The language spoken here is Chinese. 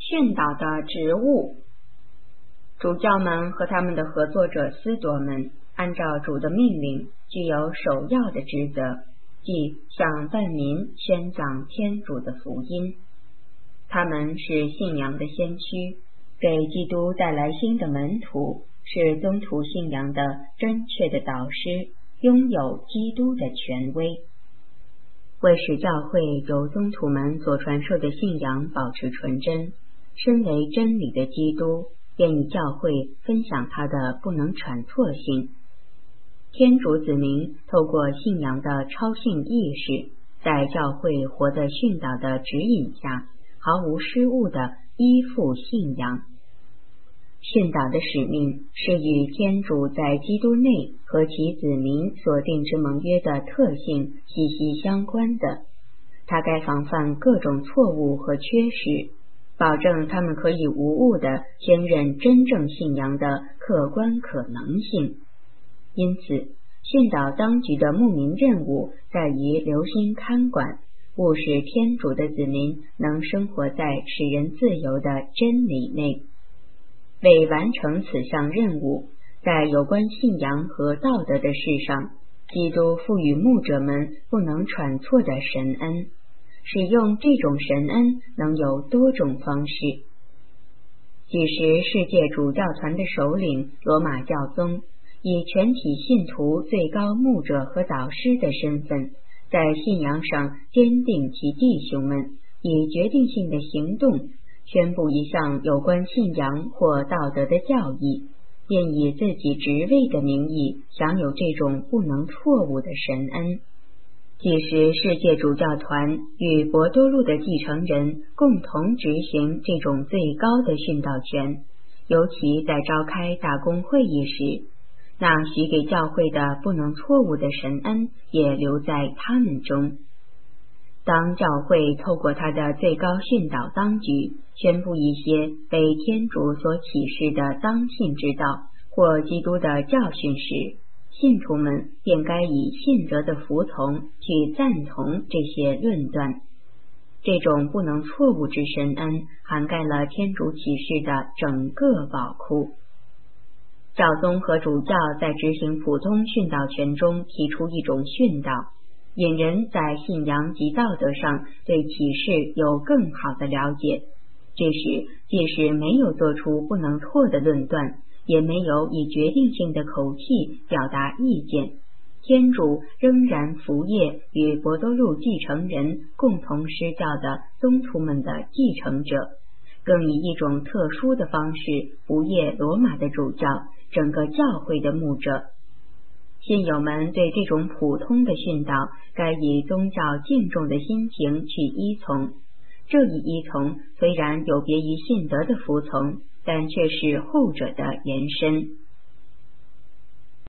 训导的职务。主教们和他们的合作者司铎们按照主的命令，具有首要的职责，即向万民宣讲天主的福音。他们是信仰的先驱，给基督带来新的门徒，是宗徒信仰的真确的导师，拥有基督的权威。为使教会由宗徒们所传授的信仰保持纯真，身为真理的基督便与教会分享他的不能揣错性。天主子民透过信仰的超性意识，在教会活的训导的指引下，毫无失误地依附信仰。训导的使命是与天主在基督内和其子民所定之盟约的特性息息相关的。他该防范各种错误和缺失，保证他们可以无误地兼任真正信仰的客观可能性。因此，训导当局的牧民任务在于留心看管，务使天主的子民能生活在使人自由的真理内。为完成此项任务，在有关信仰和道德的事上，基督赋予牧者们不能揣错的神恩。使用这种神恩能有多种方式。几时世界主教团的首领罗马教宗，以全体信徒最高牧者和导师的身份，在信仰上坚定其弟兄们，以决定性的行动宣布一项有关信仰或道德的教义，便以自己职位的名义享有这种不能错误的神恩。即使世界主教团与博多禄的继承人共同执行这种最高的训导权，尤其在召开大公会议时，那许给教会的不能错误的神恩也留在他们中。当教会透过他的最高训导当局宣布一些被天主所启示的当信之道或基督的教训时，信徒们便该以信德的服从去赞同这些论断。这种不能错误之神恩涵盖了天主启示的整个宝库。教宗和主教在执行普通训导权中提出一种训导，引人在信仰及道德上对启示有更好的了解。这时，即使没有做出不能错的论断，也没有以决定性的口气表达意见，天主仍然服业与博多禄继承人共同施教的宗徒们的继承者，更以一种特殊的方式服业罗马的主教，整个教会的牧者。信友们对这种普通的训导该以宗教敬重的心情去依从，这一依从虽然有别于信德的服从，但却是后者的延伸。